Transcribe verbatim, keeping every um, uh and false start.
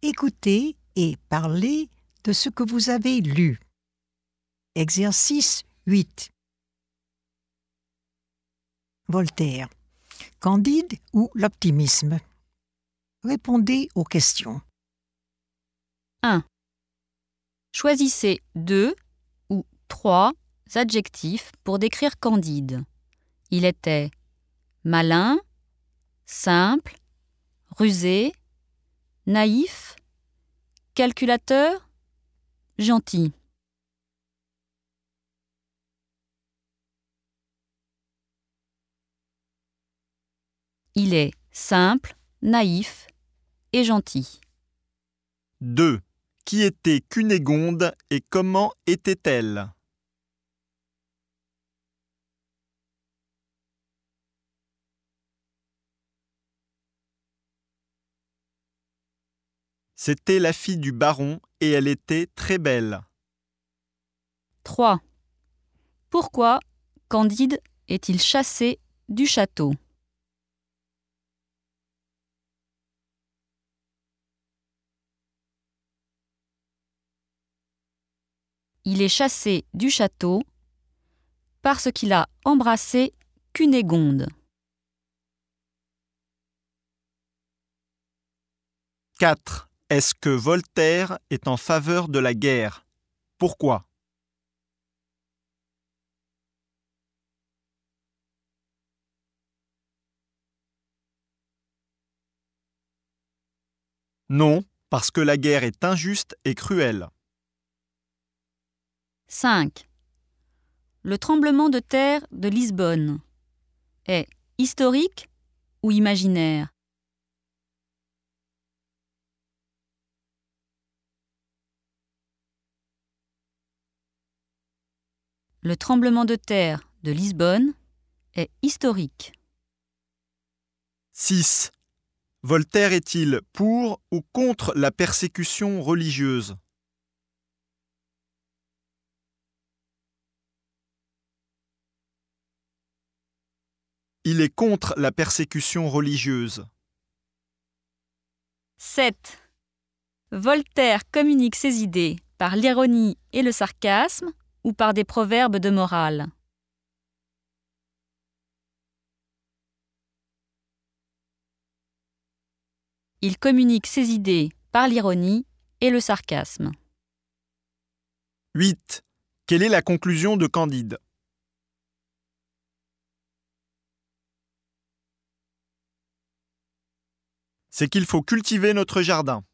Écoutez et parlez de ce que vous avez lu. Exercice huit. Voltaire. Candide ou l'optimisme? Répondez aux questions. un. Choisissez deux ou trois adjectifs pour décrire Candide. Il était malin, simple, rusé, naïf, calculateur, gentil. Il est simple, naïf et gentil. deux. Qui était Cunégonde et comment était-elle? C'était la fille du baron et elle était très belle. trois. Pourquoi Candide est-il chassé du château? Il est chassé du château parce qu'il a embrassé Cunégonde. quatre. Est-ce que Voltaire est en faveur de la guerre? Pourquoi? Non, parce que la guerre est injuste et cruelle. cinq. Le tremblement de terre de Lisbonne est historique ou imaginaire? Le tremblement de terre de Lisbonne est historique. six. Voltaire est-il pour ou contre la persécution religieuse? Il est contre la persécution religieuse. sept. Voltaire communique ses idées par l'ironie et le sarcasme ou par des proverbes de morale? Il communique ses idées par l'ironie et le sarcasme. huit. Quelle est la conclusion de Candide? C'est qu'il faut cultiver notre jardin.